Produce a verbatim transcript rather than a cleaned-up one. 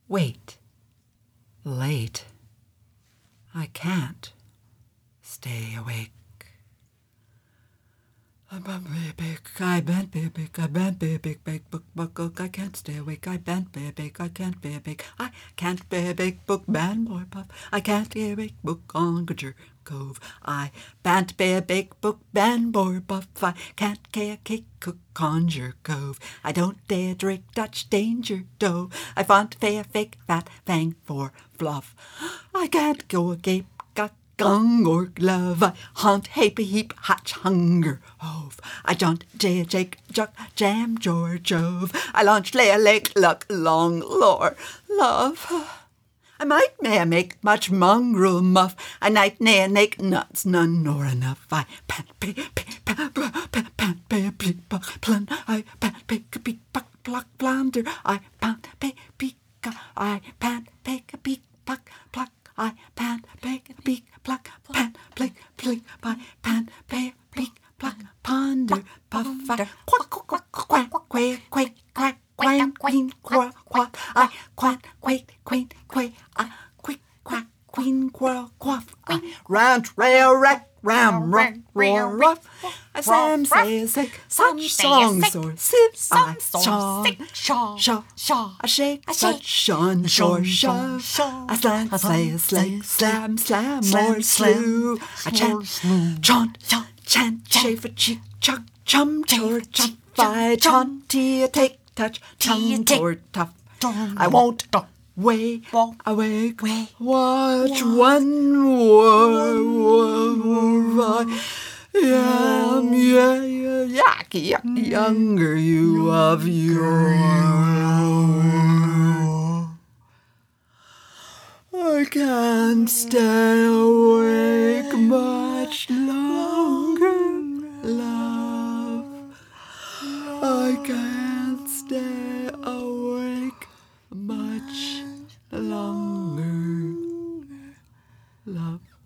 Wait. Late. I can't stay awake. I bent big, I bent big, I bent big, big, big book, book, I can't stay awake. I bent big, I can't be big, I can't be big book, band boy puff. I can't be a big book on Conjure Cove. I bent be a big book, band boy puff. I can't care kick cook Conjure Cove. I don't dare drink Dutch danger dough. I want fair fake fat fang for fluff. I can't go agape. Gung or glove, I haunt happy heap hatch hunger hove. I jaunt jay jake juck jam George Jove. I launch lay a lake luck long lore love. I might may make much mongrel muff. I night nay make nuts none nor enough. I pant pay pay pant pant pant pay peep plun. I pant pay peep puck pluck plunder. I pant pay peek. I pant pay peek puck pluck. I pant pay peek. Pluck, pan, plick, plick, by pan, pay, peek, pluck, ponder, puff, quack, quack, quack, quack, quack, quack, quack, quack, queen, quack, quack, I quack, quack, queen, quack, I quick, quack, queen, quack, quaff, I rant, rail, rack, ram, rock, roar, rough. I sam say sick, such songs or sip, I shaw, shaw, shaw. I shake such shon, shore, shove. I slant, slay, slay, slam, slam, more slew. I chant, chant, chant, chafe, cheek, chuck, chum, chore, chuff, I chant, tea, take, touch, tongue, tort, tough. I won't way awake, watch one more. Yum, yeah, yeah, yak, yak, younger you of yore. I can't stay awake much longer, love. I can't stay awake much longer, love.